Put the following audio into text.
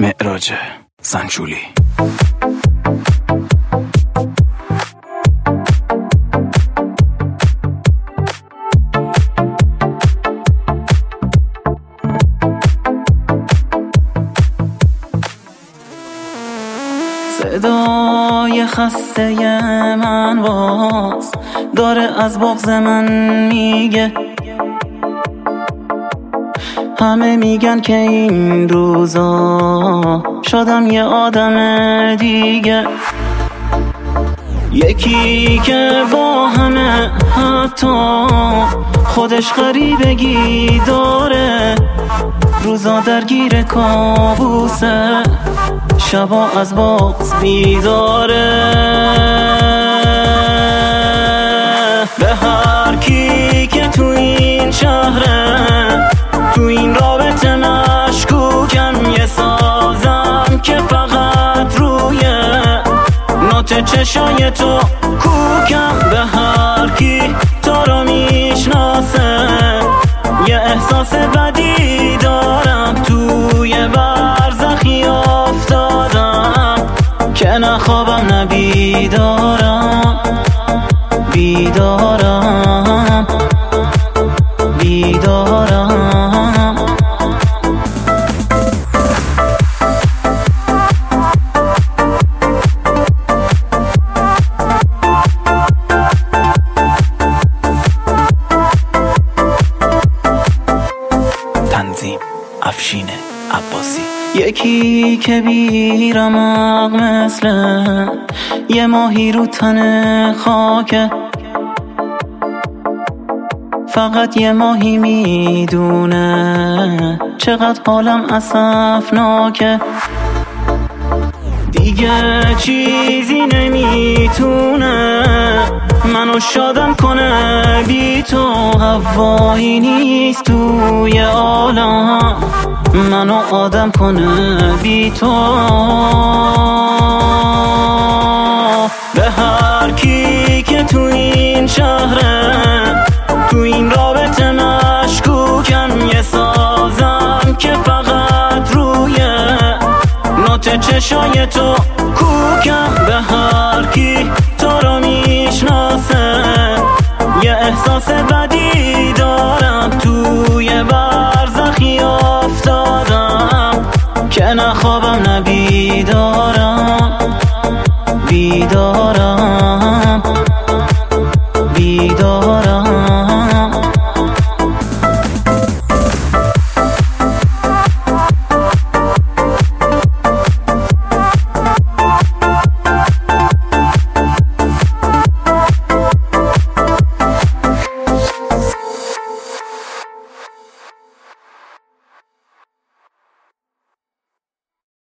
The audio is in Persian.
معراج زنجولی. صدای خسته من باز داره از بغض من میگه، همه میگن که این روزا شدم یه آدم دیگه، یکی که با همه حتی خودش غریبگی داره، روزا درگیر کابوسه، شبا از بغض بیداره. به هر کی که تو این شهره، تو این رابطه مشکوکم، یه سازم که فقط روی نوت چشای تو کوکم. به هر کی تو رو میشناسه، یه احساس بدی دارم، توی برزخی افتادم که نخوابم نه بیدارم، بیدارم، بیدارم. تنظیم افشین عباسی. یکی که بیرمق مثل یه ماهی رو تن خاکه، فقط یه ماهی میدونه چقدر حالم اسفناکه، دیگه چیزی نمیتونه منو شادم کنه بی تو، هوایی نیست توی عالم منو آدم کنه بی تو. به هر کی که تو این شهره، تو این رابطه مشکوکم، یه سازم که فقط روی نوت چشای تو کوکم. به هر کی تو رو میشناسه، یه احساس بدی دارم، توی برزخی افتادم که نخوابم نه بیدارم، بیدارم.